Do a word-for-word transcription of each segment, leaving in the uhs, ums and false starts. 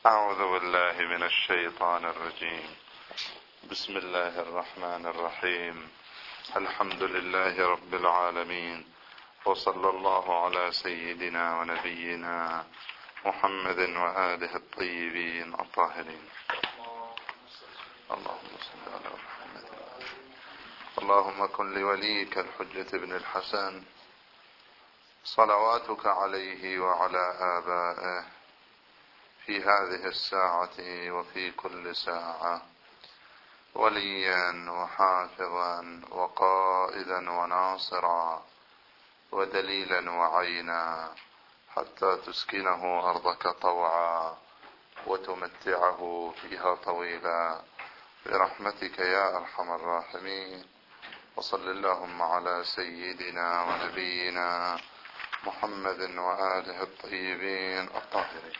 أعوذ بالله من الشيطان الرجيم. بسم الله الرحمن الرحيم. الحمد لله رب العالمين، وصلى الله على سيدنا ونبينا محمد وآله الطيبين الطاهرين. اللهم صل على محمد. اللهم كن لوليك الحجة بن الحسن صلواتك عليه وعلى آبائه في هذه الساعة وفي كل ساعة وليا وحافظا وقائدا وناصرا ودليلا وعينا، حتى تسكنه أرضك طوعا وتمتعه فيها طويلا برحمتك يا أرحم الراحمين. وصل اللهم على سيدنا ونبينا محمد وآله الطيبين الطاهرين.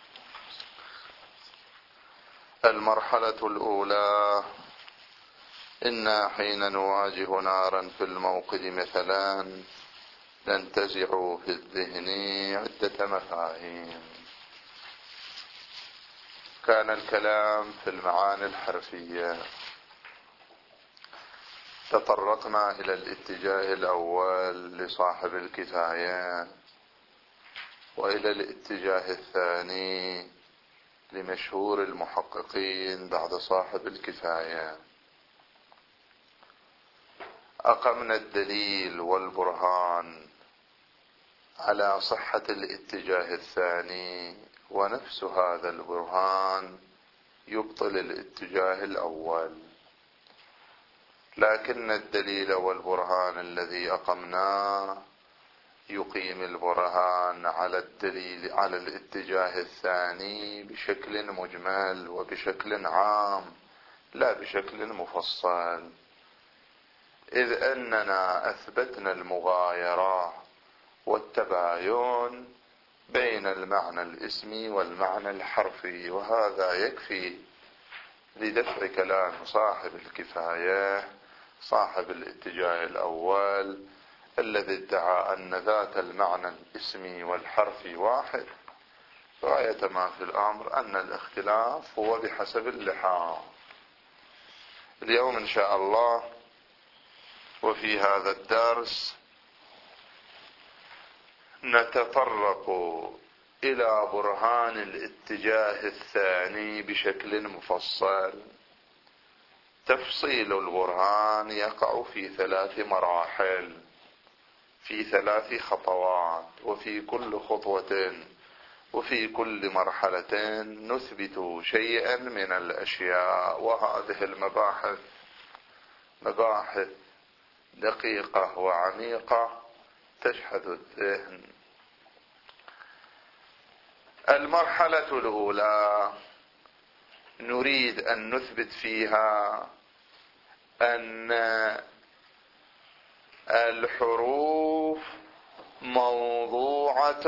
المرحلة الأولى: إنا حين نواجه نارا في الموقد مثلا ننتزع في الذهن عدة مفاهيم. كان الكلام في المعاني الحرفية، تطرقنا إلى الاتجاه الأول لصاحب الكفاية، وإلى الاتجاه الثاني لمشهور المحققين بعد صاحب الكفاية. أقمنا الدليل والبرهان على صحة الاتجاه الثاني، ونفس هذا البرهان يبطل الاتجاه الأول، لكن الدليل والبرهان الذي أقمناه يقيم البرهان على الدليل على الاتجاه الثاني بشكل مجمل وبشكل عام، لا بشكل مفصل، إذ أننا أثبتنا المغايرة والتباين بين المعنى الاسمي والمعنى الحرفي، وهذا يكفي لدفع كلام صاحب الكفاية صاحب الاتجاه الأول الذي ادعى أن ذات المعنى الاسمي والحرفي واحد. غاية ما في الأمر أن الاختلاف هو بحسب اللحاظ. اليوم إن شاء الله وفي هذا الدرس نتطرق إلى برهان الاتجاه الثاني بشكل مفصل. تفصيل البرهان يقع في ثلاث مراحل، في ثلاث خطوات، وفي كل خطوة وفي كل مرحلة نثبت شيئا من الأشياء، وهذه المباحث مباحث دقيقة وعميقة تشحذ الذهن. المرحلة الأولى نريد أن نثبت فيها أن الحروف موضوعة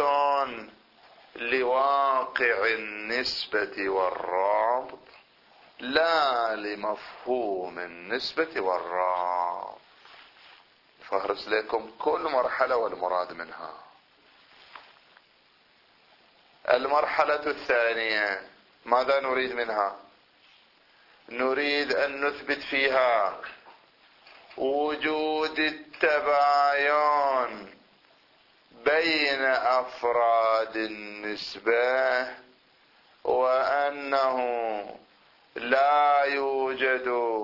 لواقع النسبة والرابط، لا لمفهوم النسبة والرابط. فهرس لكم كل مرحلة والمراد منها. المرحلة الثانية ماذا نريد منها؟ نريد أن نثبت فيها وجود التباين بين أفراد النسبة، وأنه لا يوجد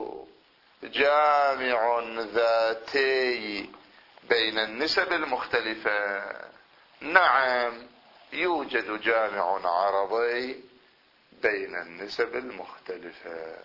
جامع ذاتي بين النسب المختلفة. نعم، يوجد جامع عرضي بين النسب المختلفة.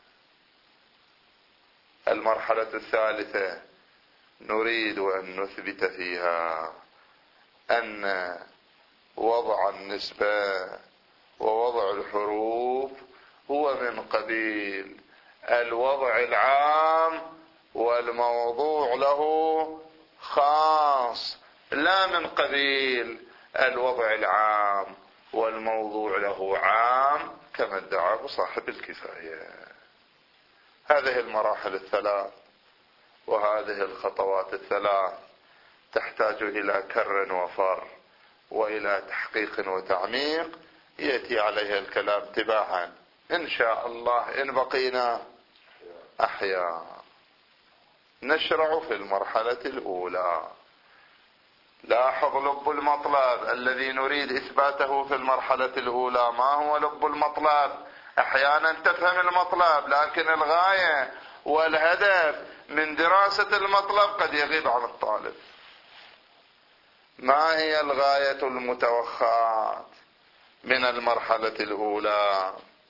المرحلة الثالثة نريد أن نثبت فيها أن وضع النسبة ووضع الحروف هو من قبيل الوضع العام والموضوع له خاص، لا من قبيل الوضع العام والموضوع له عام كما ادعاه صاحب الكفاية. هذه المراحل الثلاث وهذه الخطوات الثلاث تحتاج إلى كر وفر وإلى تحقيق وتعميق يأتي عليها الكلام تباعا إن شاء الله إن بقينا أحياء. نشرع في المرحلة الأولى. لاحظ لب المطلب الذي نريد إثباته في المرحلة الأولى. ما هو لب المطلب؟ أحيانا تفهم المطلب لكن الغاية والهدف من دراسة المطلب قد يغيب عن الطالب. ما هي الغاية المتوخاة من المرحلة الأولى؟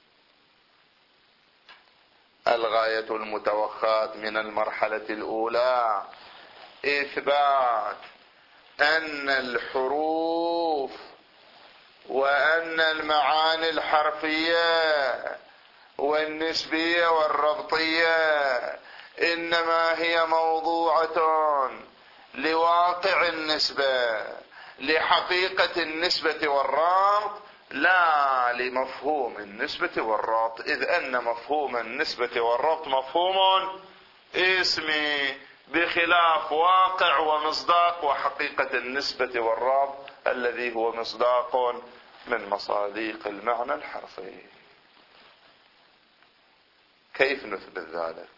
الغاية المتوخاة من المرحلة الأولى إثبات أن الحروف وأن المعاني الحرفية والنسبية والربطية إنما هي موضوعة لواقع النسبة، لحقيقة النسبة والربط، لا لمفهوم النسبة والربط، إذ أن مفهوم النسبة والربط مفهوم اسمي بخلاف واقع ومصداق وحقيقة النسبة والربط الذي هو مصداق من مصادق المعنى الحرفي. كيف نثبت ذلك؟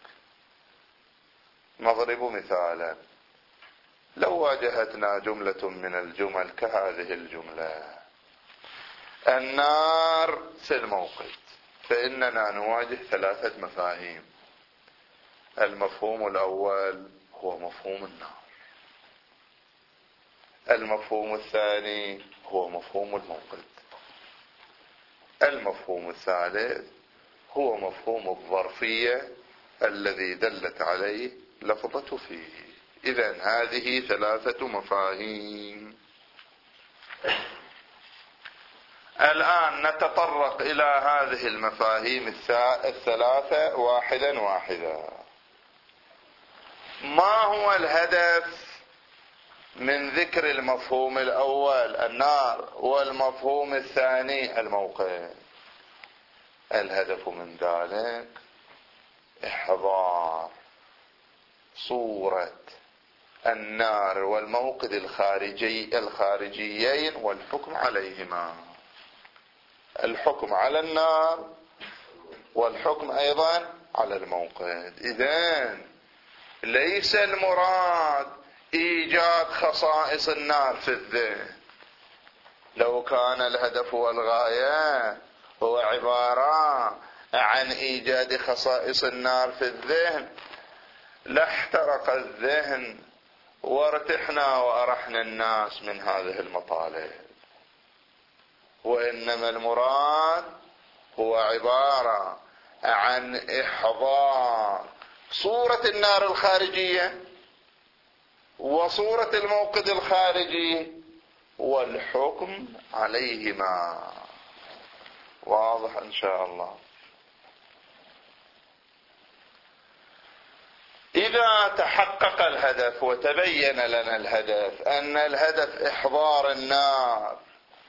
نضرب مثالا. لو واجهتنا جملة من الجمل كهذه الجملة: النار في الموقد، فإننا نواجه ثلاثة مفاهيم. المفهوم الأول هو مفهوم النار، المفهوم الثاني هو مفهوم الموقد، المفهوم الثالث هو مفهوم الظرفية الذي دلت عليه لفظة فيه. إذن هذه ثلاثة مفاهيم. الآن نتطرق إلى هذه المفاهيم الثلاثة واحدا واحدا. ما هو الهدف من ذكر المفهوم الأول النار والمفهوم الثاني الموقد؟ الهدف من ذلك إحضار صورة النار والموقد الخارجي الخارجيين والحكم عليهما. الحكم على النار والحكم أيضا على الموقد. إذن ليس المراد إيجاد خصائص النار في الذهن. لو كان الهدف والغاية هو عبارة عن إيجاد خصائص النار في الذهن لاحترق الذهن وارتحنا وأرحنا الناس من هذه المطالب. وإنما المراد هو عبارة عن إحضار صورة النار الخارجية وصورة الموقد الخارجي والحكم عليهما. واضح إن شاء الله؟ إذا تحقق الهدف وتبين لنا الهدف أن الهدف إحضار النار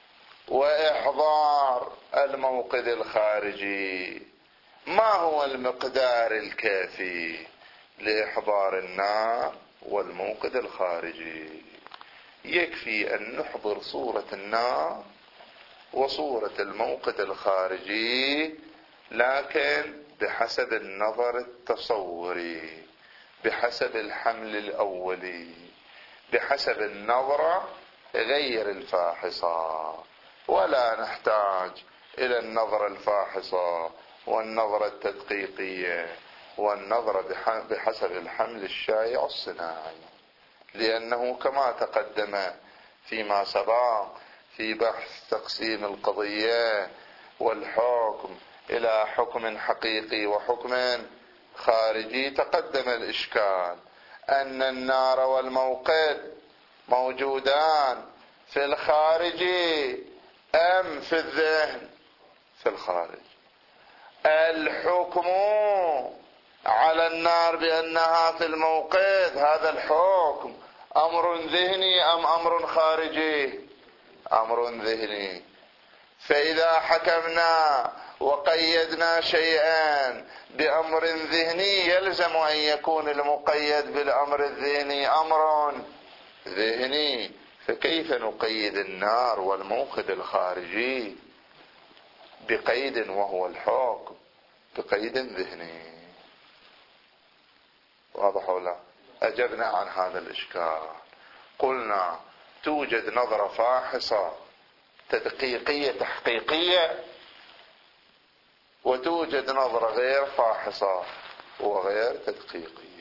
وإحضار الموقد الخارجي، ما هو المقدار الكافي لإحضار النار والموقد الخارجي؟ يكفي أن نحضر صورة النار وصورة الموقد الخارجي، لكن بحسب النظر التصوري، بحسب الحمل الأولي، بحسب النظرة غير الفاحصة، ولا نحتاج إلى النظرة الفاحصة والنظرة التدقيقية والنظرة بحسب الحمل الشائع الصناعي، لأنه كما تقدم فيما سبق في بحث تقسيم القضية والحكم إلى حكم حقيقي وحكم خارجي، تقدم الإشكال أن النار والموقد موجودان في الخارج أم في الذهن؟ في الخارج. الحكم على النار بأنها في الموقد، هذا الحكم أمر ذهني أم أمر خارجي؟ أمر ذهني. فإذا حكمنا وقيدنا شيئا بأمر ذهني يلزم أن يكون المقيد بالأمر الذهني أمر ذهني. فكيف نقيد النار والموقد الخارجي؟ بقيد وهو الحكم، بقيد ذهني. واضح ولا؟ أجبنا عن هذا الإشكال، قلنا توجد نظرة فاحصة تدقيقية تحقيقية، وتوجد نظرة غير فاحصة وغير تدقيقية.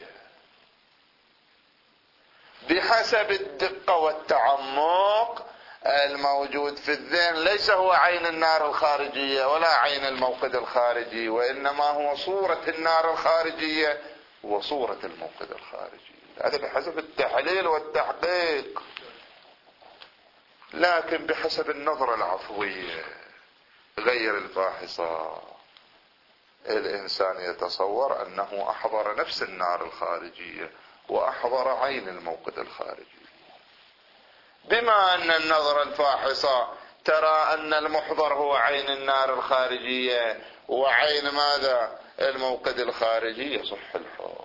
بحسب الدقة والتعمق الموجود في الذهن ليس هو عين النار الخارجية ولا عين الموقد الخارجي، وإنما هو صورة النار الخارجية وصورة الموقد الخارجي. هذا بحسب التحليل والتحقيق. لكن بحسب النظرة العفوية غير الفاحصة الإنسان يتصور أنه أحضر نفس النار الخارجية وأحضر عين الموقد الخارجي. بما أن النظرة الفاحصة ترى أن المحضر هو عين النار الخارجية وعين ماذا؟ الموقد الخارجي، يصح الحكم.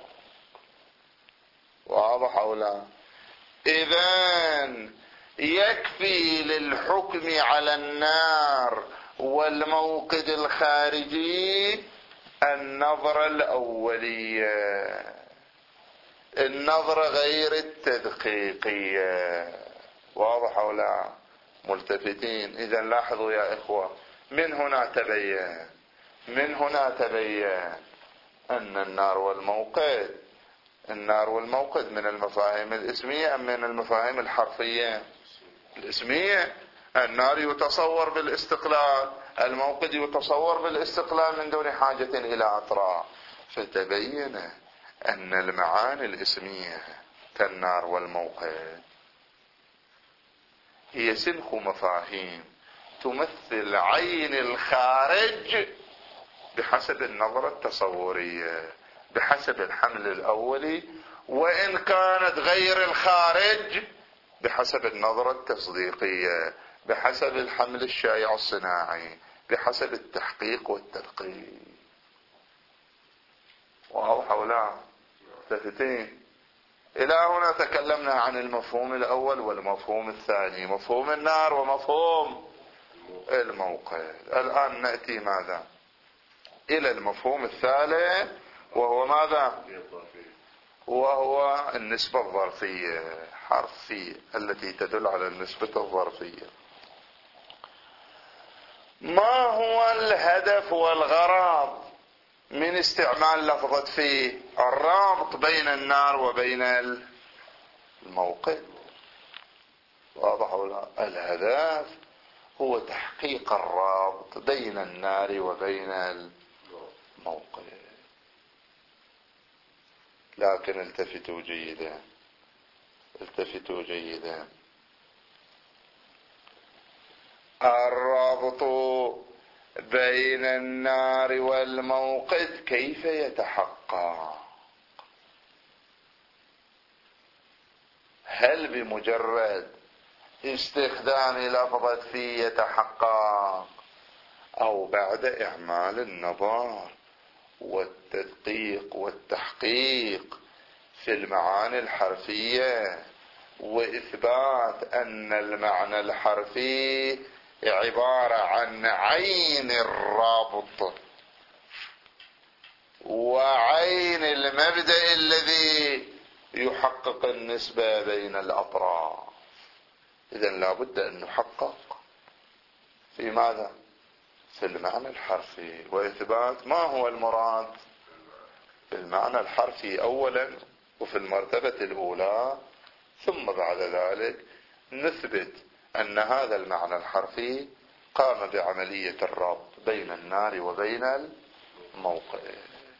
واضح أو لا؟ إذن يكفي للحكم على النار والموقد الخارجي النظرة الأولية، النظرة غير التدقيقية. واضح أو لا؟ ملتفتين. إذا لاحظوا يا إخوة، من هنا تبين من هنا تبين أن النار والموقد النار والموقد من المفاهيم الاسمية أم من المفاهيم الحرفية؟ الاسمية. النار يتصور بالاستقلال، الموقد يتصور بالاستقلال من دون حاجة إلى أطراف. فتبين أن المعاني الاسمية كالنار والموقد هي سنخ مفاهيم تمثل عين الخارج بحسب النظرة التصورية، بحسب الحمل الأولي، وإن كانت غير الخارج بحسب النظرة التصديقية، بحسب الحمل الشائع الصناعي، بحسب التحقيق والتدقيق. واضح أو لا؟ ثلاثتين. إلى هنا تكلمنا عن المفهوم الأول والمفهوم الثاني، مفهوم النار ومفهوم الموقد. الآن نأتي ماذا؟ إلى المفهوم الثالث، وهو ماذا؟ وهو النسبة الظرفية، حرف في التي تدل على النسبة الظرفية. ما هو الهدف والغرض من استعمال لفظة في؟ الرابط بين النار وبين الموقد. واضح ولا؟ الهدف هو تحقيق الرابط بين النار وبين الموقد. لكن التفتوا جيدا التفتوا جيدا الرابط بين النار والموقد كيف يتحقق؟ هل بمجرد استخدام لفظة في يتحقق، أو بعد إعمال النظر والتدقيق والتحقيق في المعاني الحرفية وإثبات أن المعنى الحرفي عبارة عن عين الرابط وعين المبدأ الذي يحقق النسبة بين الأطراف؟ إذن لابد أن نحقق في ماذا؟ في المعنى الحرفي، وإثبات ما هو المراد بالمعنى الحرفي أولا وفي المرتبة الأولى، ثم بعد ذلك نثبت أن هذا المعنى الحرفي قام بعملية الربط بين النار وبين الموقد.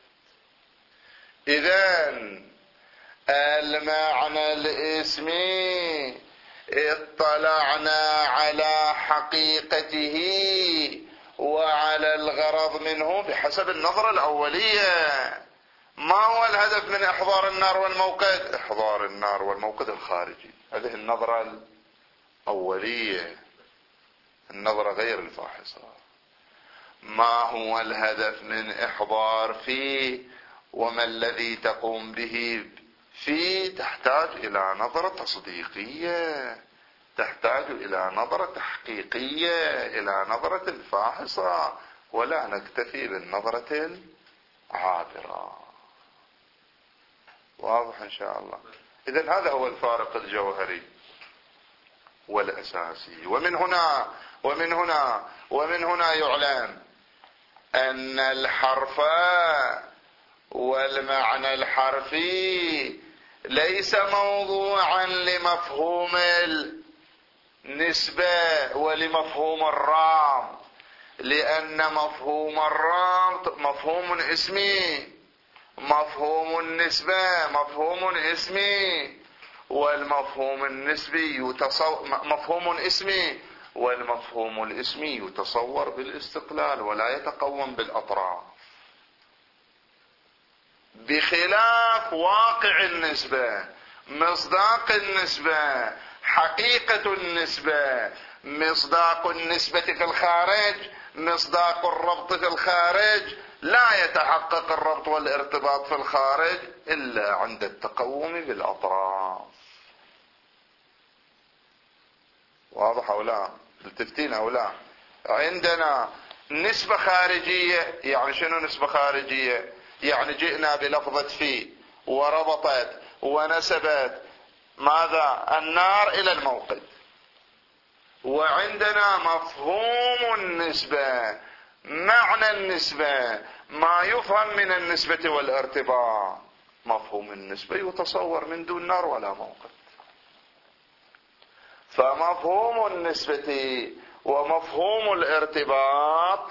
إذن المعنى الاسمي اطلعنا على حقيقته وعلى الغرض منه بحسب النظرة الأولية. ما هو الهدف من إحضار النار والموقد؟ إحضار النار والموقد الخارجي. هذه النظرة الأولية، النظرة غير الفاحصة. ما هو الهدف من إحضار فيه وما الذي تقوم به فيه؟ تحتاج إلى نظرة تصديقية، تحتاج إلى نظرة تحقيقية، إلى نظرة فاحصة، ولا نكتفي بالنظرة العابرة. واضح إن شاء الله؟ إذن هذا هو الفارق الجوهري والأساسي. ومن هنا ومن هنا ومن هنا يعلم أن الحرف والمعنى الحرفي ليس موضوعا لمفهوم النسبة ولمفهوم الرابط، لأن مفهوم الرابط مفهوم اسمي، مفهوم النسبة مفهوم اسمي، والمفهوم النسبي يتصور مفهوم اسمي، والمفهوم الاسمي يتصور بالاستقلال ولا يتقوم بالأطراف، بخلاف واقع النسبة، مصداق النسبة، حقيقة النسبة، مصداق النسبة في الخارج، مصداق الربط في الخارج. لا يتحقق الربط والارتباط في الخارج إلا عند التقوم بالأطراف. واضح أو لا؟ التفتين أو لا؟ عندنا نسبة خارجية. يعني شنو نسبة خارجية؟ يعني جئنا بلفظة في وربطت ونسبت ماذا؟ النار إلى الموقد. وعندنا مفهوم النسبة، معنى النسبة، ما يفهم من النسبة والارتباط. مفهوم النسبة يتصور من دون نار ولا موقد. فمفهوم النسبة ومفهوم الارتباط،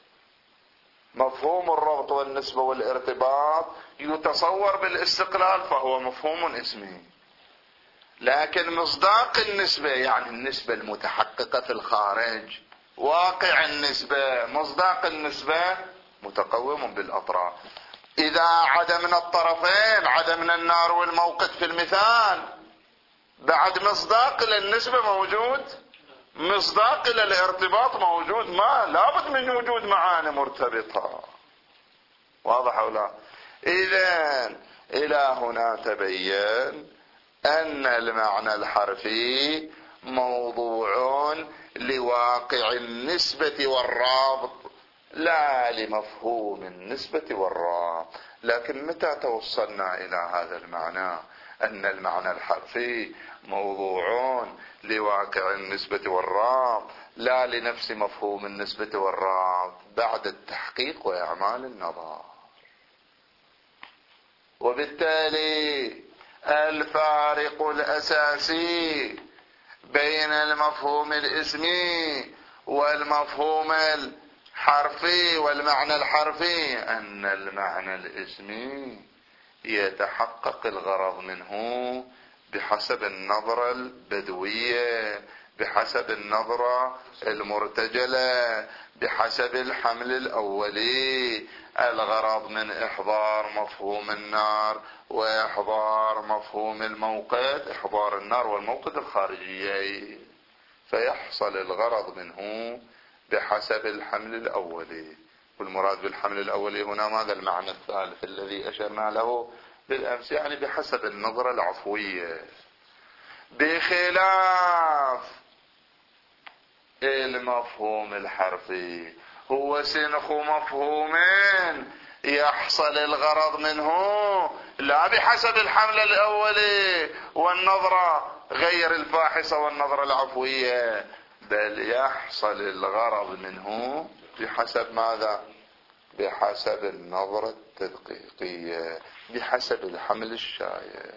مفهوم الربط والنسبة والارتباط يتصور بالاستقلال فهو مفهوم اسمي. لكن مصداق النسبة يعني النسبة المتحققة في الخارج، واقع النسبة، مصداق النسبة متقوم بالأطراف. إذا عدمنا الطرفين، عدمنا النار والموقد في المثال، بعد مصداق للنسبة موجود، مصداق للارتباط موجود، ما لابد من وجود معاني مرتبطة. واضح أو لا؟ إذن إلى هنا تبين أن المعنى الحرفي موضوع لواقع النسبة والرابط لا لمفهوم النسبة والرابط. لكن متى توصلنا إلى هذا المعنى أن المعنى الحرفي موضوع لواقع النسبة والرابط لا لنفس مفهوم النسبة والرابط؟ بعد التحقيق وإعمال النظر. وبالتالي الفارق الأساسي بين المفهوم الاسمي والمفهوم الحرفي والمعنى الحرفي أن المعنى الاسمي يتحقق الغرض منه بحسب النظرة البدوية، بحسب النظرة المرتجلة، بحسب الحمل الأولي. الغرض من إحضار مفهوم النار وإحضار مفهوم الموقد، إحضار النار والموقد الخارجية، فيحصل الغرض منه بحسب الحمل الأولي. والمراد بالحمل الأولي هنا ماذا؟ المعنى الثالث الذي أشرنا له بالأمس، يعني بحسب النظرة العفوية، بخلاف المفهوم الحرفي هو سنخ مفهومين يحصل الغرض منه لا بحسب الحمل الأولي والنظرة غير الفاحصة والنظرة العفوية، بل يحصل الغرض منه بحسب ماذا؟ بحسب النظرة التدقيقية، بحسب الحمل الشايع.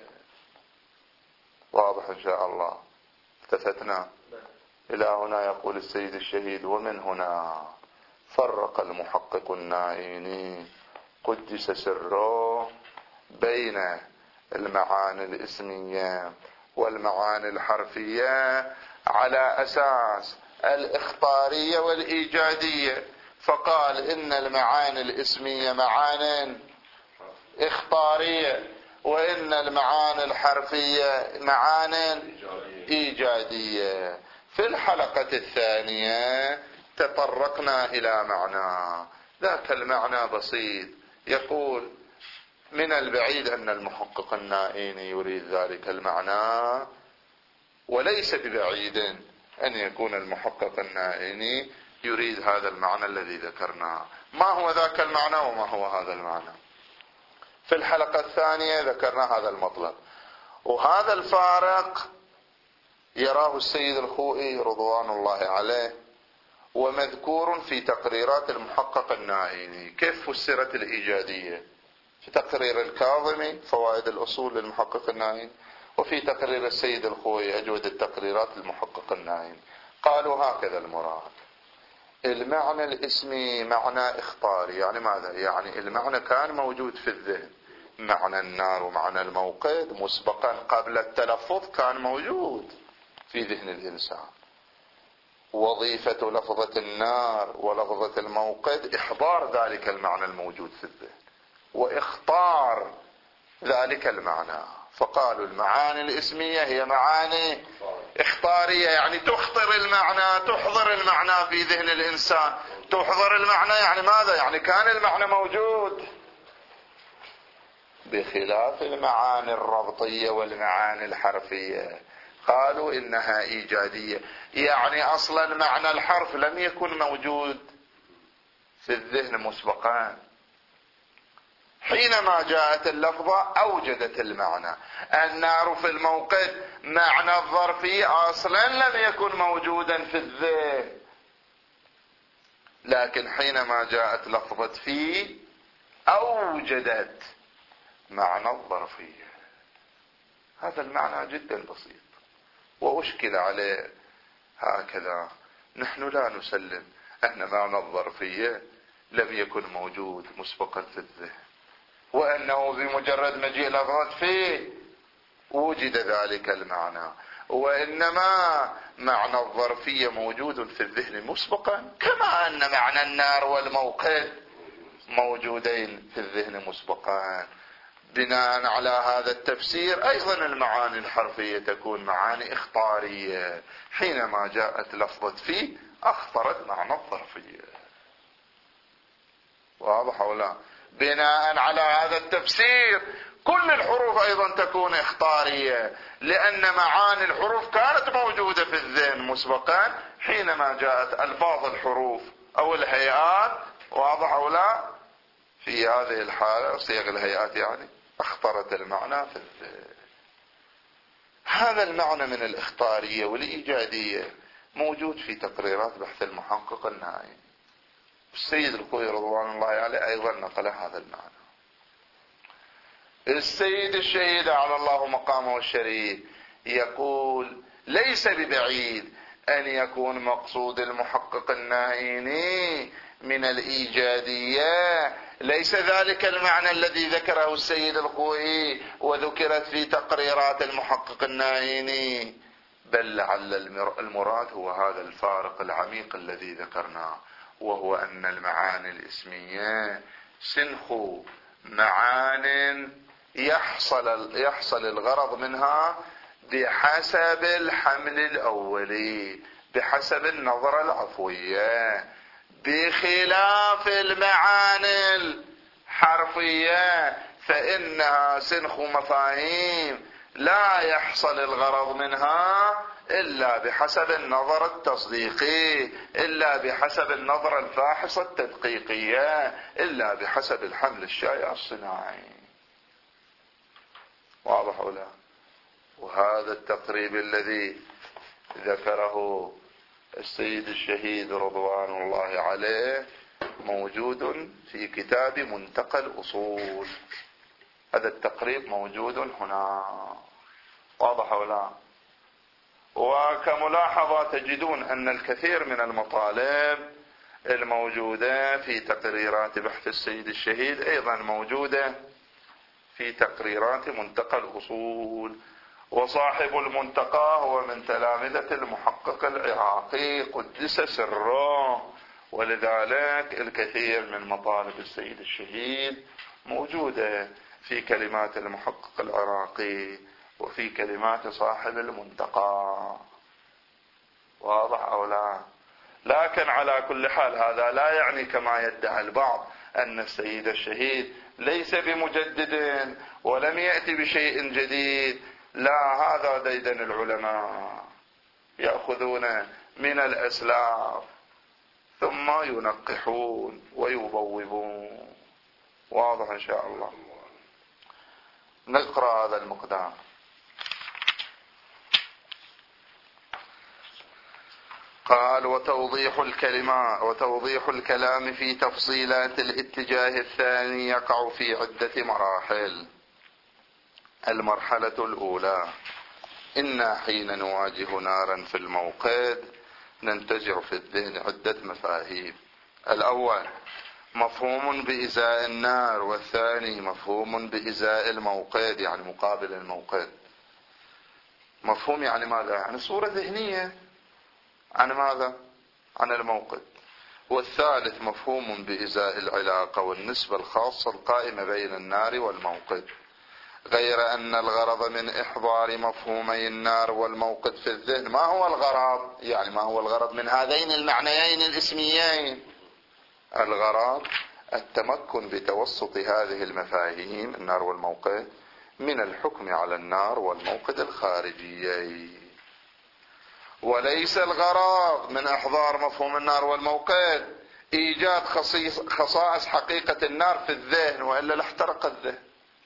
واضح إن شاء الله؟ التفتنا إلى هنا. يقول السيد الشهيد: ومن هنا فرق المحقق النائيني قدس سره بين المعاني الاسمية والمعاني الحرفية على أساس الإخطارية والإيجادية، فقال إن المعاني الاسمية معان إخطارية، وإن المعاني الحرفية معان إيجادية. في الحلقة الثانية تطرقنا إلى معنى، ذاك المعنى بسيط. يقول: من البعيد أن المحقق النائيني يريد ذلك المعنى، وليس ببعيد أن يكون المحقق النائيني يريد هذا المعنى الذي ذكرناه. ما هو ذاك المعنى وما هو هذا المعنى؟ في الحلقة الثانية ذكرنا هذا المطلب، وهذا الفارق يراه السيد الخوئي رضوان الله عليه، ومذكور في تقريرات المحقق النائيني. كيف فسرت الإيجادية؟ في تقرير الكاظمي فوائد الأصول للمحقق النائيني، وفي تقرير السيد الخوئي أجود التقريرات للمحقق النائيني. قالوا هكذا المراد: المعنى الاسمي معنى اخطاري. يعني ماذا؟ يعني المعنى كان موجود في الذهن، معنى النار ومعنى الموقد مسبقا قبل التلفظ كان موجود في ذهن الإنسان. وظيفة لفظة النار ولفظة الموقد إحضار ذلك المعنى الموجود في الذهن وإخطار ذلك المعنى. فقالوا المعاني الاسمية هي معاني اخطارية، يعني تخطر المعنى، تحضر المعنى في ذهن الإنسان. تحضر المعنى يعني ماذا؟ يعني كان المعنى موجود، بخلاف المعاني الربطية والمعاني الحرفية. قالوا إنها إيجادية، يعني أصلا معنى الحرف لم يكن موجود في الذهن مسبقا، حينما جاءت اللفظة أوجدت المعنى. النار في الموقد معنى الظرفي أصلا لم يكن موجودا في الذهن، لكن حينما جاءت لفظة في أوجدت معنى الظرفية. هذا المعنى جدا بسيط وأشكل عليه هكذا. نحن لا نسلم أن معنى الظرفية لم يكن موجود مسبقا في الذهن، وأنه بمجرد مجيء لفظة فيه وجد ذلك المعنى، وإنما معنى الظرفية موجود في الذهن مسبقا، كما أن معنى النار والموقد موجودين في الذهن مسبقا. بناء على هذا التفسير أيضا المعاني الحرفية تكون معاني إخطارية، حينما جاءت لفظة فيه أخطرت معنى الظرفية. واضح أو لا؟ بناء على هذا التفسير كل الحروف أيضا تكون إخطارية، لأن معاني الحروف كانت موجودة في الذهن مسبقا، حينما جاءت ألفاظ الحروف أو الهيئات، واضح أو لا، في هذه الحالة صيغ الهيئات يعني اخطرت المعنى في الذهن. هذا المعنى من الإخطارية والإيجادية موجود في تقريرات بحث المحقق النائي. السيد الخوئي رضوان الله عليه أيضا نقل هذا المعنى. السيد الشهيد على الله مقامه الشريف يقول: ليس ببعيد أن يكون مقصود المحقق النائيني من الإيجادية ليس ذلك المعنى الذي ذكره السيد الخوئي وذكرت في تقريرات المحقق النائيني، بل لعل المراد هو هذا الفارق العميق الذي ذكرناه، وهو أن المعاني الاسمية سنخ معان يحصل يحصل الغرض منها بحسب الحمل الأولي، بحسب النظرة العفوية، بخلاف المعاني الحرفية فإنها سنخ مفاهيم لا يحصل الغرض منها إلا بحسب النظر التصديقي، إلا بحسب النظرة الفاحصة التدقيقية، إلا بحسب الحمل الشائع الصناعي. واضح ولا؟ وهذا التقريب الذي ذكره السيد الشهيد رضوان الله عليه موجود في كتاب منتقى الأصول. هذا التقريب موجود هنا، واضح ولا؟ وكملاحظة تجدون أن الكثير من المطالب الموجودة في تقريرات بحث السيد الشهيد أيضا موجودة في تقريرات منتقى الأصول. وصاحب المنتقى هو من تلامذة المحقق العراقي قدس سره، ولذلك الكثير من مطالب السيد الشهيد موجودة في كلمات المحقق العراقي وفي كلمات صاحب المنتقى. واضح أو لا؟ لكن على كل حال هذا لا يعني كما يدعي البعض أن السيد الشهيد ليس بمجدد ولم يأتي بشيء جديد. لا، هذا ديدن العلماء، يأخذون من الأسلاف ثم ينقحون ويبوبون. واضح إن شاء الله. نقرأ هذا المقدار. قال: وتوضيح الكلمة وتوضيح الكلام في تفصيلات الاتجاه الثاني يقع في عدة مراحل. المرحلة الأولى: إنا حين نواجه نارا في الموقد ننتزع في الذهن عدة مفاهيم. الأول مفهوم بإزاء النار، والثاني مفهوم بإزاء الموقد يعني مقابل الموقد. مفهوم يعني ماذا؟ يعني صورة ذهنية عن ماذا؟ عن الموقد. والثالث مفهوم بإزاء العلاقة والنسبة الخاصة القائمة بين النار والموقد، غير أن الغرض من إحضار مفهومي النار والموقد في الذهن. ما هو الغرض؟ يعني ما هو الغرض من هذين المعنيين الاسميين؟ الغرض التمكن بتوسط هذه المفاهيم النار والموقد من الحكم على النار والموقد الخارجيين، وليس الغرض من إحضار مفهوم النار والموقد إيجاد خصائص حقيقة النار في الذهن، وإلا لاحترق الذهن.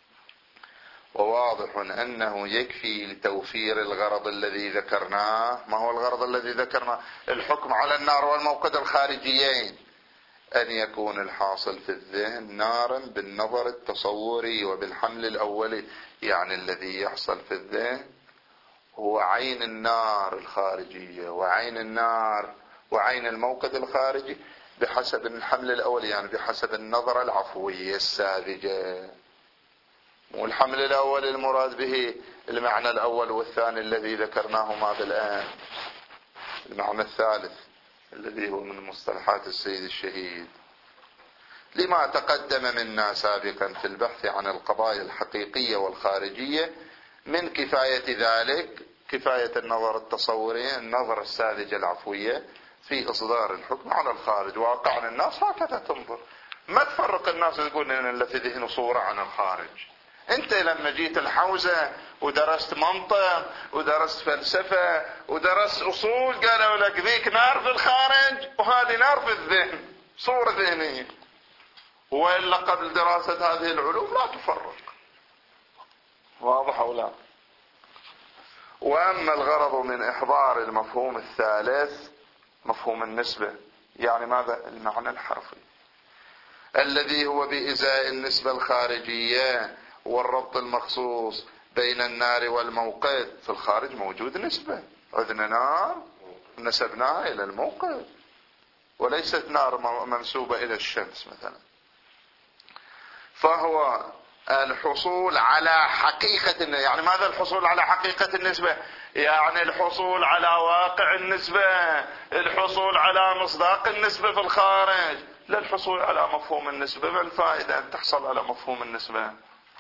وواضح أنه يكفي لتوفير الغرض الذي ذكرناه. ما هو الغرض الذي ذكرناه؟ الحكم على النار والموقد الخارجيين، أن يكون الحاصل في الذهن نارا بالنظر التصوري وبالحمل الأولي. يعني الذي يحصل في الذهن هو عين النار الخارجية وعين النار وعين الموقد الخارجي بحسب الحمل الأولي، يعني بحسب النظرة العفوية الساذجة. والحمل الأول المراد به المعنى الأول، والثاني الذي ذكرناه ماذا الآن؟ المعنى الثالث الذي هو من مصطلحات السيد الشهيد. لما تقدم منا سابقا في البحث عن القضايا الحقيقية والخارجية من كفاية ذلك كفاية النظر التصوري، النظر الساذجة العفوية في إصدار الحكم على الخارج. واقع الناس هكذا تنظر، ما تفرق الناس تقول إن اللي في ذهنه صورة عن الخارج. انت لما جيت الحوزة ودرست منطق ودرست فلسفة ودرست اصول، قالوا لك ذيك نار في الخارج وهذه نار في الذهن، صورة ذهنية. وإلا قبل دراسة هذه العلوم لا تفرق. واضح أو لا؟ وأما الغرض من إحضار المفهوم الثالث مفهوم النسبة، يعني ماذا؟ المعنى الحرفي الذي هو بإزاء النسبة الخارجية والربط المخصوص بين النار والموقد. في الخارج موجود نسبة، عندنا نار نسبناها إلى الموقد، وليست نار منسوبة إلى الشمس مثلا. فهو الحصول على حقيقة، يعني ماذا الحصول على حقيقة النسبة؟ يعني الحصول على واقع النسبة، الحصول على مصداق النسبة في الخارج، لا الحصول على مفهوم النسبة. ما الفائدة أن تحصل على مفهوم النسبة؟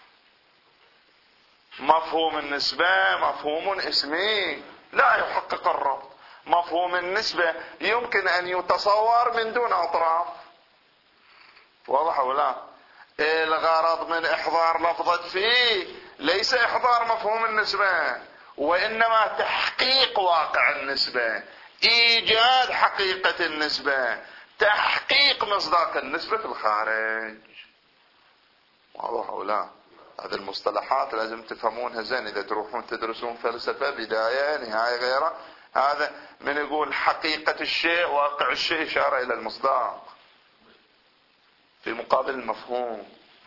مفهوم النسبة مفهوم اسمي لا يحقق الربط. مفهوم النسبة يمكن أن يتصور من دون أطراف. واضح ولا؟ الغرض من إحضار لفظة فيه ليس إحضار مفهوم النسبة، وإنما تحقيق واقع النسبة، إيجاد حقيقة النسبة، تحقيق مصداق النسبة في الخارج. واضح ولا؟ هذه المصطلحات لازم تفهمونها زين إذا تروحون تدرسون فلسفة بداية نهاية غيره. هذا من يقول حقيقة الشيء واقع الشيء إشارة إلى المصداق في مقابل المفهوم.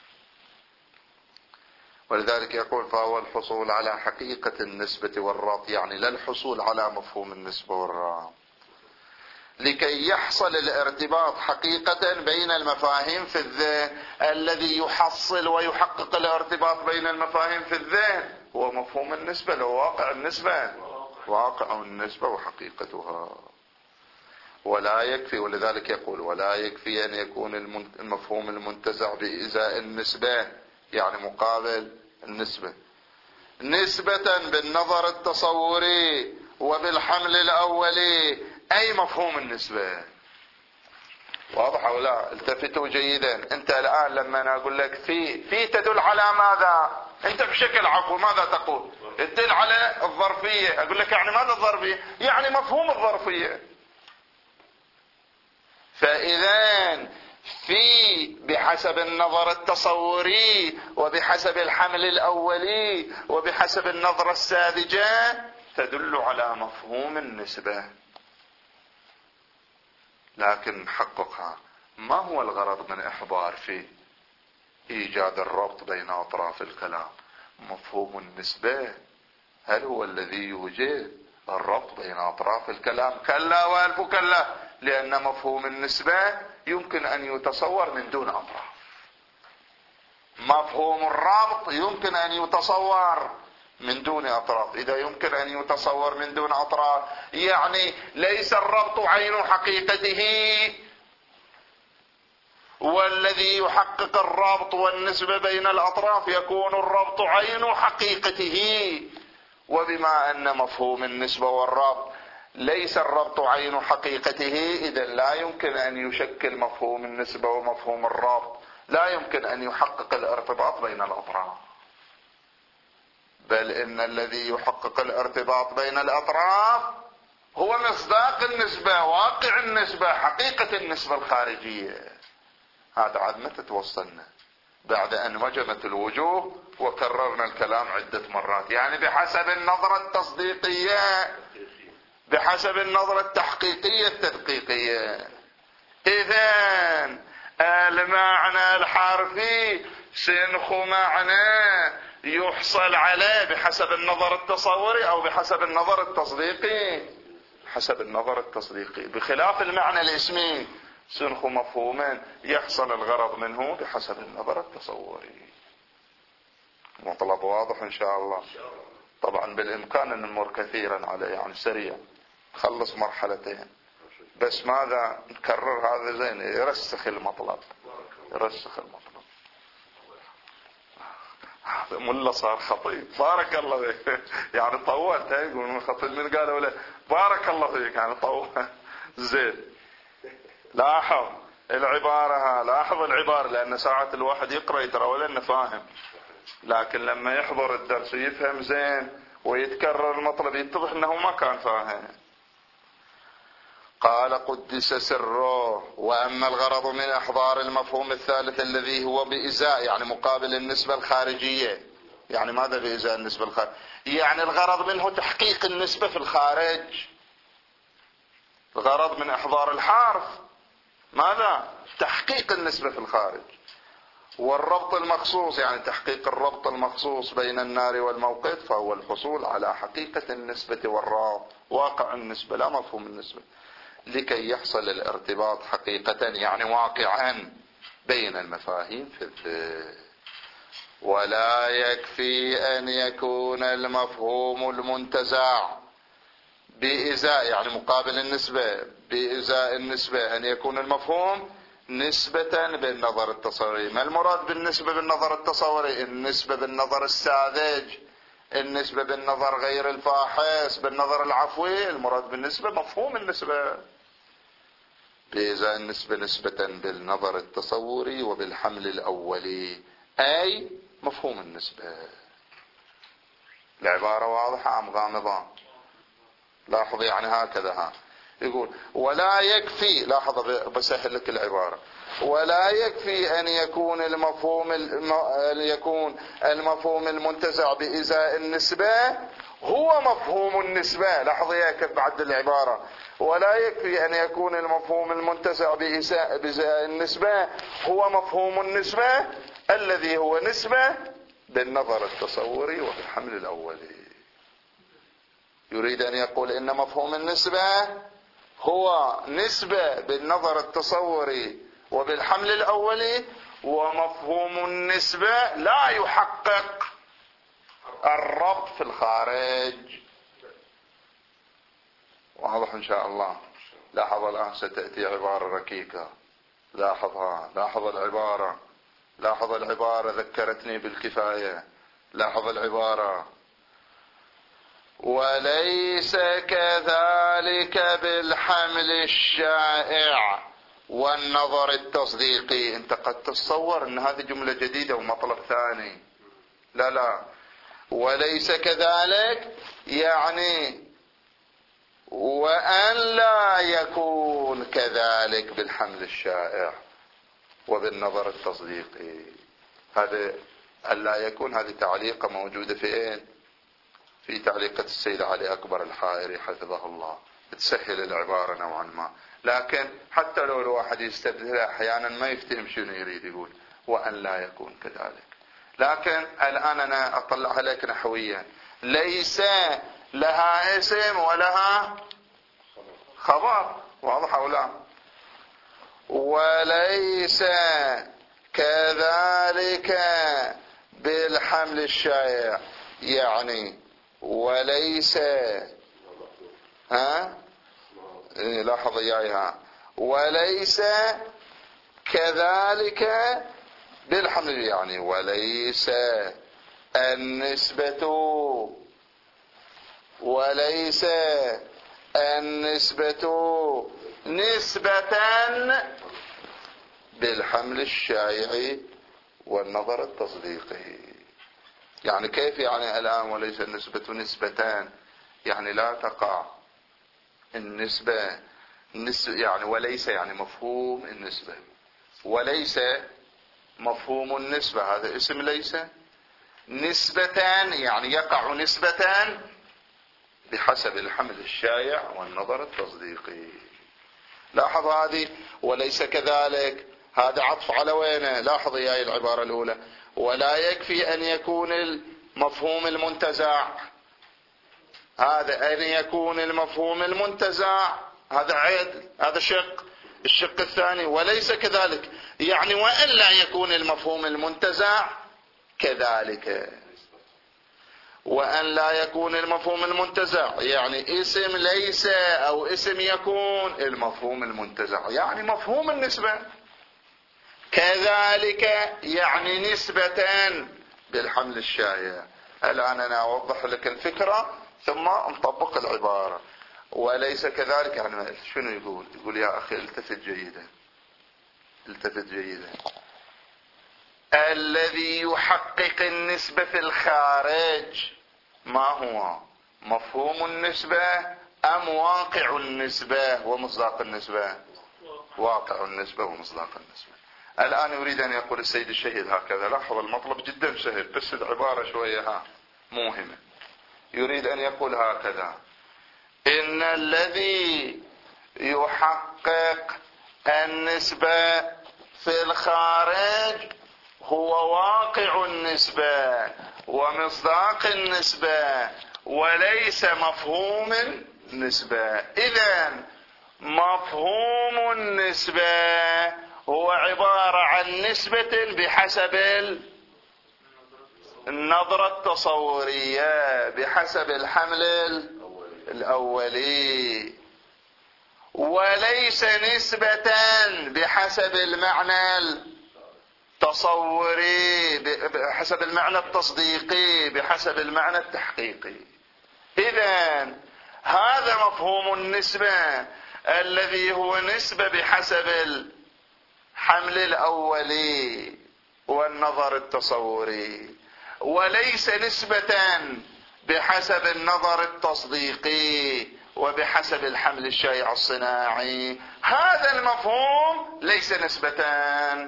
ولذلك يقول فهو الحصول على حقيقة النسبة والربط، يعني لا الحصول على مفهوم النسبة والربط، لكي يحصل الارتباط حقيقة بين المفاهيم في الذهن. الذي يحصل ويحقق الارتباط بين المفاهيم في الذهن هو مفهوم النسبة، لو واقع النسبة، واقع النسبة وحقيقتها. ولا يكفي، ولذلك يقول ولا يكفي أن يكون المفهوم المنتزع بإزاء النسبة يعني مقابل النسبة نسبة بالنظر التصوري وبالحمل الأولي، أي مفهوم النسبة. واضح أو لا؟ التفتوا جيدا. أنت الآن لما أنا أقول لك في في تدل على ماذا؟ أنت بشكل عفو ماذا تقول؟ تدل على الظرفية. أقول لك يعني ماذا الظرفية؟ يعني مفهوم الظرفية. فإذا في بحسب النظر التصوري وبحسب الحمل الأولي وبحسب النظرة الساذجة تدل على مفهوم النسبة. لكن حققها، ما هو الغرض من إحضار في إيجاد الربط بين أطراف الكلام؟ مفهوم النسبة هل هو الذي يوجد الربط بين أطراف الكلام؟ كلا والف كلا، لأن مفهوم النسبة يمكن أن يتصور من دون أطراف. مفهوم الربط يمكن أن يتصور من دون أطراف. إذا يمكن أن يتصور من دون أطراف يعني ليس الربط عين حقيقته، والذي يحقق الربط والنسبة بين الأطراف يكون الربط عين حقيقته. وبما أن مفهوم النسبة والربط ليس الربط عين حقيقته، إذا لا يمكن أن يشكل مفهوم النسبة ومفهوم الربط، لا يمكن أن يحقق الارتباط بين الأطراف. بل إن الذي يحقق الارتباط بين الأطراف هو مصداق النسبة، واقع النسبة، حقيقة النسبة الخارجية. هذا عاد متى توصلنا؟ بعد أن وجمت الوجوه وكررنا الكلام عدة مرات. يعني بحسب النظرة التصديقية، بحسب النظرة التحقيقية التدقيقية. إذن المعنى الحرفي سنخ معنى يحصل عليه بحسب النظر التصوري أو بحسب النظر التصديقي؟ حسب النظر التصديقي. بخلاف المعنى الاسمي سنخ مفهوما يحصل الغرض منه بحسب النظر التصوري. مطلب واضح إن شاء الله. طبعا بالإمكان أن نمر كثيرا عليه، يعني سريع خلص مرحلتين بس. ماذا نكرر هذا زين يرسخ المطلب، يرسخ المطلب. ملا صار خطيب بارك الله فيك، يعني طولت. يقول من خطيب من قالوا له بارك الله فيك، يعني طول زين. لاحظ العبارة، لاحظ العبارة، لأن ساعة الواحد يقرأ يترى ولا إنه فاهم، لكن لما يحضر الدرس ويفهم زين ويتكرر المطلب يتضح أنه ما كان فاهم. قال قدس سره. وأما الغرض من إحضار المفهوم الثالث الذي هو بإزاء، يعني مقابل النسبة الخارجية. يعني ماذا بإزاء النسبة الخارجية؟ يعني الغرض منه تحقيق النسبة في الخارج. الغرض من إحضار الحرف ماذا؟ تحقيق النسبة في الخارج. والربط المخصوص يعني تحقيق الربط المخصوص بين النار والموقد، فهو الحصول على حقيقة النسبة والرابط، واقع النسبة لا مفهوم النسبة، لكي يحصل الارتباط حقيقة يعني واقعا بين المفاهيم في الذهن. ولا يكفي أن يكون المفهوم المنتزع بإزاء، يعني مقابل النسبة، بإزاء النسبة أن يكون المفهوم نسبة بالنظر التصوري. ما المراد بالنسبة بالنظر التصوري؟ النسبة بالنظر الساذج، النسبة بالنظر غير الفاحص، بالنظر العفوي. المراد بالنسبة مفهوم النسبة. بإزاء النسبة نسبة بالنظر التصوري وبالحمل الأولي، أي مفهوم النسبة. العبارة واضحة أم غامضة؟ لاحظ يعني هكذا ها يقول ولا يكفي، لاحظ بسهل لك العبارة، ولا يكفي أن يكون المفهوم أن يكون المفهوم المنتزع بإزاء النسبة هو مفهوم النسبة. لاحظ كيف بعد العبارة، ولا يكفي أن يكون المفهوم المنتزع بإزاء النسبة هو مفهوم النسبة الذي هو نسبة بالنظر التصوري وبالحمل الأولي. يريد أن يقول إن مفهوم النسبة هو نسبة بالنظر التصوري وبالحمل الأولي، ومفهوم النسبة لا يحقق الربط في الخارج. واضح إن شاء الله. لاحظ الآن ستأتي عبارة ركيكة، لاحظها، لاحظ العبارة، لاحظ العبارة ذكرتني بالكفاية. لاحظ العبارة وليس كذلك بالحمل الشائع والنظر التصديقي. انت قد تتصور ان هذه جملة جديدة ومطلب ثاني. لا لا، وليس كذلك يعني وأن لا يكون كذلك بالحمل الشائع وبالنظر التصديقي. هذا أن لا يكون، هذه تعليقة موجودة في أين؟ في تعليقة السيد علي أكبر الحائري حفظه الله، تسهل العبارة نوعا ما. لكن حتى لو الواحد يستدل أحيانا ما يفتهم شنو يريد يقول، وأن لا يكون كذلك. لكن الآن أنا أطلع عليك نحويا، ليس لها اسم ولها خبر، واضح أو لا؟ وليس كذلك بالحمل الشائع، يعني وليس، ها لاحظ إياها، وليس كذلك بالحمل، يعني وليس النسبة وليس النسبة نسبة بالحمل الشائع والنظر التصديقي. يعني كيف يعني الآن وليس النسبة نسبتان؟ يعني لا تقع النسبة يعني وليس يعني مفهوم النسبة، وليس مفهوم النسبة، هذا اسم ليس. نسبتان يعني يقع نسبتان بحسب الحمل الشائع والنظر التصديقي. لاحظ هذه وليس كذلك، هذا عطف على وينه؟ لاحظ يا العبارة الأولى، ولا يكفي أن يكون المفهوم المنتزع، هذا أن يكون المفهوم المنتزع، هذا عيد، هذا شق. الشق الثاني وليس كذلك، يعني وأن لا يكون المفهوم المنتزع كذلك. وأن لا يكون المفهوم المنتزع يعني اسم ليس أو اسم يكون المفهوم المنتزع، يعني مفهوم النسبة. كذلك يعني نسبة بالحمل الشائع. الآن أنا أوضح لك الفكرة ثم نطبق العبارة. وليس كذلك يعني شنو يقول؟ يقول يا أخي التفت جيدا، التفت جيدا. الذي يحقق النسبة في الخارج ما هو؟ مفهوم النسبة أم واقع النسبة ومصداق النسبة؟ واقع النسبة ومصداق النسبة. الآن يريد أن يقول السيد الشهيد هكذا، لاحظ المطلب جدا سهل بس العبارة شوية ها مهمة. يريد أن يقول هكذا: إن الذي يحقق النسبة في الخارج هو واقع النسبة ومصداق النسبة وليس مفهوم النسبة. إذن مفهوم النسبة هو عبارة عن نسبة بحسب النظرة التصورية، بحسب الحمل الأولي، وليس نسبة بحسب المعنى التصوري، بحسب المعنى التصديقي، بحسب المعنى التحقيقي. إذن هذا مفهوم النسبة الذي هو نسبة بحسب الحمل الأولي والنظر التصوري، وليس نسبة بحسب النظر التصديقي وبحسب الحمل الشائع الصناعي. هذا المفهوم ليس نسبتان.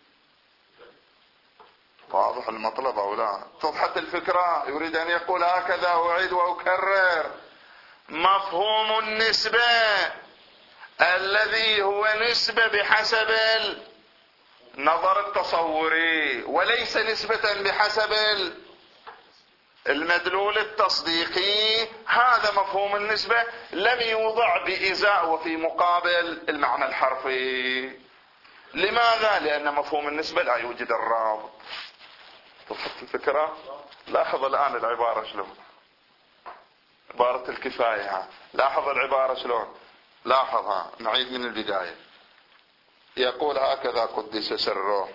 واضح المطلب أو لا؟ توضحت الفكرة؟ يريد أن يقول هكذا، أعيد وأكرر: مفهوم النسبة الذي هو نسبة بحسب النظر التصوري وليس نسبة بحسب المدلول التصديقي، هذا مفهوم النسبة لم يوضع بإزاء وفي مقابل المعنى الحرفي. لماذا؟ لأن مفهوم النسبة لا يوجد الرابط. توضحت الفكرة؟ لاحظ الآن العبارة شلون، عبارة الكفاية. لاحظ العبارة شلون، لاحظها. نعيد من البداية. يقول هكذا قدس سره،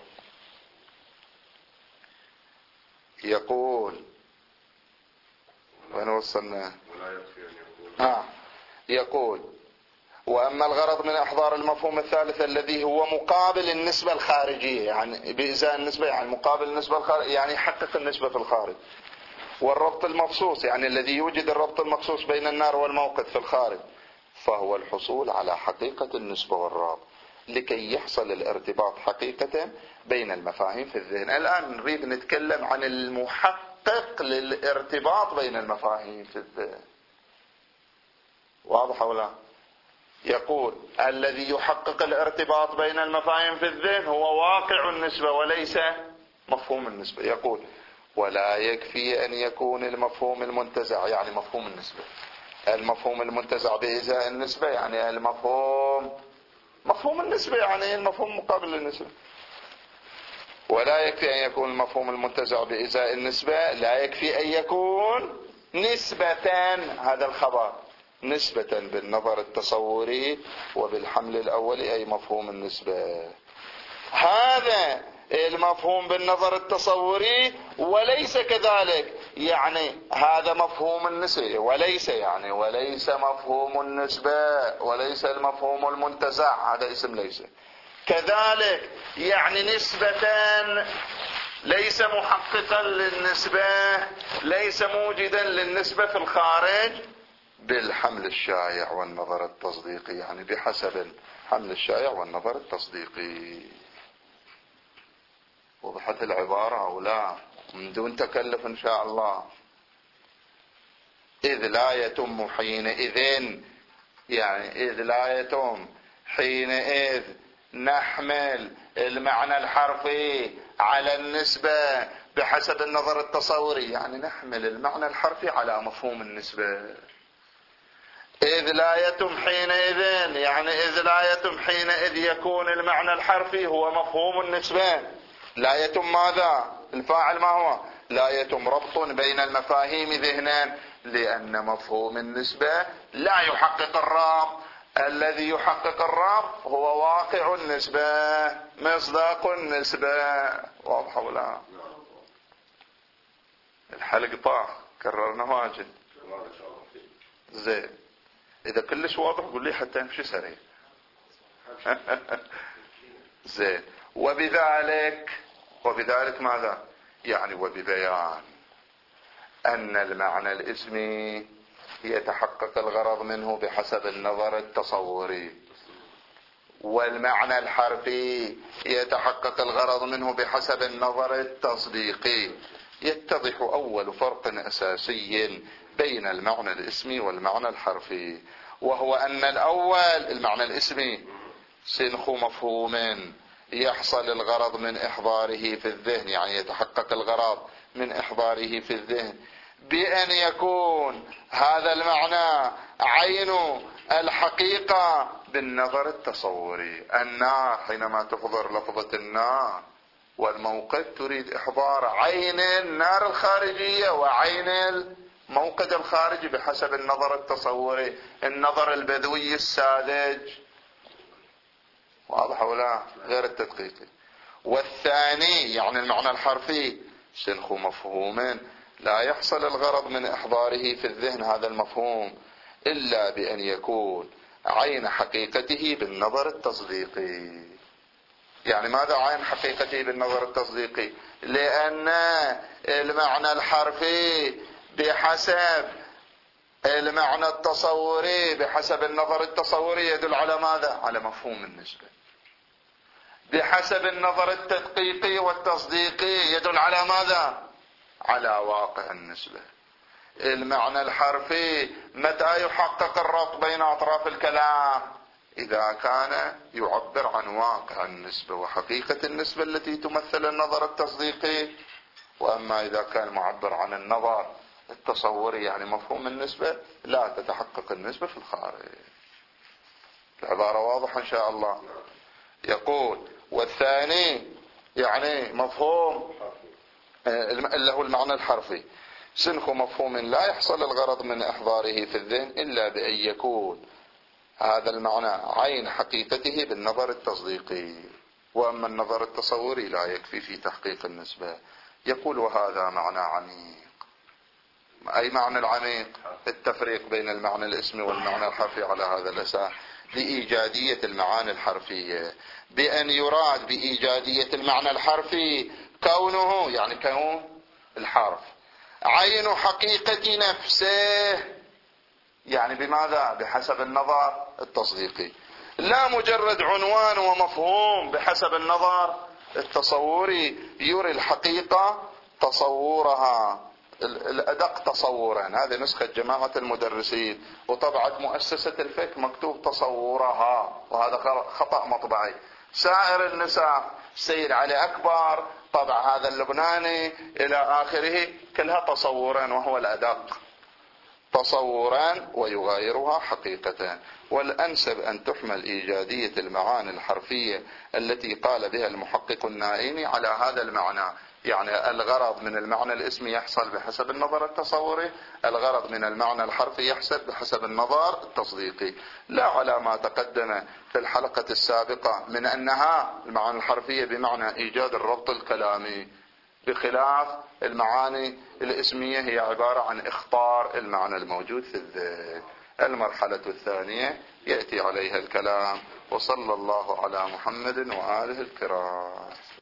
يقول وين وصلنا؟ آه. يقول: وأما الغرض من إحضار المفهوم الثالث الذي هو مقابل النسبة الخارجية، يعني بإزاء النسبة، يعني مقابل النسبة الخارجية، يعني يحقق النسبة في الخارج، والربط المخصوص يعني الذي يوجد الربط المخصوص بين النار والموقد في الخارج، فهو الحصول على حقيقة النسبة والرابط لكي يحصل الارتباط حقيقة بين المفاهيم في الذهن. الآن نريد نتكلم عن المحقق للارتباط بين المفاهيم في الذهن. واضح ولا؟ يقول الذي يحقق الارتباط بين المفاهيم في الذهن هو واقع النسبة وليس مفهوم النسبة. يقول ولا يكفي أن يكون المفهوم المنتزع، يعني مفهوم النسبة، المفهوم المنتزع بإزاء النسبة، يعني المفهوم مفهوم النسبة، يعني المفهوم مقابل للنسبة. ولا يكفي أن يكون المفهوم المنتزع بإزاء النسبة، لا يكفي أن يكون نسبة، هذا الخبر نسبة بالنظر التصوري وبالحمل الأولي أي مفهوم النسبة. هذا المفهوم بالنظر التصوري وليس كذلك، يعني هذا مفهوم النسبة وليس يعني وليس مفهوم النسبة وليس المفهوم المنتزع، هذا اسم ليس كذلك، يعني نسبة ليس محققا للنسبة، ليس موجدا للنسبة في الخارج بالحمل الشائع والنظر التصديقي، يعني بحسب الحمل الشائع والنظر التصديقي. وضحت العبارة أو لا؟ من دون تكلف إن شاء الله. إذ لا يتم حينئذ، يعني إذ لا يتم حينئذ نحمل المعنى الحرفي على النسبة بحسب النظر التصوري، يعني نحمل المعنى الحرفي على مفهوم النسبة. إذ لا يتم حينئذ، يعني إذ لا يتم حينئذ يكون المعنى الحرفي هو مفهوم النسبة. لا يتم ماذا؟ الفاعل ما هو؟ لا يتم ربط بين المفاهيم ذهنا، لأن مفهوم النسبة لا يحقق الرابط. الذي يحقق الرابط هو واقع النسبة، مصداق النسبة. واضح ولا؟ الحلق طاح، كررنا واجد. زين، إذا كلش واضح قل لي حتى نمشي سريع. زين، وبذلك وبذلك ماذا؟ يعني وببيان أن المعنى الاسمي يتحقق الغرض منه بحسب النظر التصوري، والمعنى الحرفي يتحقق الغرض منه بحسب النظر التصديقي. يتضح أول فرق أساسي بين المعنى الاسمي والمعنى الحرفي، وهو أن الأول المعنى الاسمي سنخ مفهوم يحصل الغرض من إحضاره في الذهن، يعني يتحقق الغرض من إحضاره في الذهن بأن يكون هذا المعنى عين الحقيقة بالنظر التصوري. النار، حينما تحضر لفظة النار والموقد تريد إحضار عين النار الخارجية وعين الموقد الخارجي بحسب النظر التصوري، النظر البدوي الساذج. واضح ولا؟ غير التدقيقي. والثاني يعني المعنى الحرفي سنخ مفهوم لا يحصل الغرض من إحضاره في الذهن هذا المفهوم إلا بأن يكون عين حقيقته بالنظر التصديقي. يعني ماذا عين حقيقته بالنظر التصديقي؟ لأن المعنى الحرفي بحسب المعنى التصوري بحسب النظر التصوري يدل على ماذا؟ على مفهوم النسبة. بحسب النظر التدقيقي والتصديقي يدل على ماذا؟ على واقع النسبة. المعنى الحرفي متى يحقق الربط بين أطراف الكلام؟ إذا كان يعبر عن واقع النسبة وحقيقة النسبة التي تمثل النظر التصديقي. وأما إذا كان معبر عن النظر التصوري يعني مفهوم النسبة لا تتحقق النسبة في الخارج. العبارة واضحة إن شاء الله. يقول والثاني يعني مفهوم اللي هو المعنى الحرفي سنخ مفهوم لا يحصل الغرض من إحضاره في الذهن إلا بأن يكون هذا المعنى عين حقيقته بالنظر التصديقي. وأما النظر التصوري لا يكفي في تحقيق النسبة. يقول وهذا معنى عميق. أي معنى العميق؟ التفريق بين المعنى الاسمي والمعنى الحرفي على هذا الأساس لإيجادية المعاني الحرفية، بأن يراد بإيجادية المعنى الحرفي كونه يعني كون الحرف عين حقيقة نفسه، يعني بماذا؟ بحسب النظر التصديقي، لا مجرد عنوان ومفهوم بحسب النظر التصوري يري الحقيقة تصورها الأدق تصورا. هذه نسخة جماعة المدرسين، وطبعت مؤسسة الفك مكتوب تصورها، وهذا خطأ مطبعي. سائر النسخ سيد علي أكبر طبع هذا اللبناني إلى آخره كلها تصورا، وهو الأدق تصورا ويغايرها حقيقة. والأنسب أن تحمل إيجادية المعاني الحرفية التي قال بها المحقق النائمي على هذا المعنى، يعني الغرض من المعنى الاسمي يحصل بحسب النظر التصوري، الغرض من المعنى الحرفي يحصل بحسب النظر التصديقي، لا على ما تقدم في الحلقة السابقة من أنها المعاني الحرفية بمعنى إيجاد الربط الكلامي، بخلاف المعاني الاسمية هي عبارة عن اخطار المعنى الموجود في الذهن. المرحلة الثانية يأتي عليها الكلام. وصلى الله على محمد وآله الكرام.